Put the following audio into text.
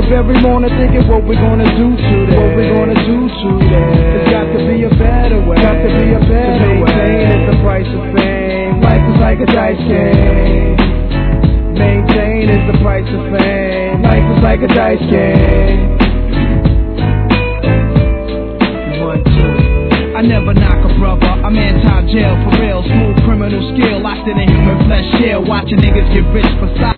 up every morning thinking what we're gonna do today. What we're gonna do today. There's got to be a better way. Got to be a better way. Maintain is the price of fame. Life is like a dice game. Maintain is the price of fame. Life is like a dice game. I never knock a brother, I'm anti-jail for real. Smooth criminal skill, locked in a human flesh shell. Watching niggas get rich for size.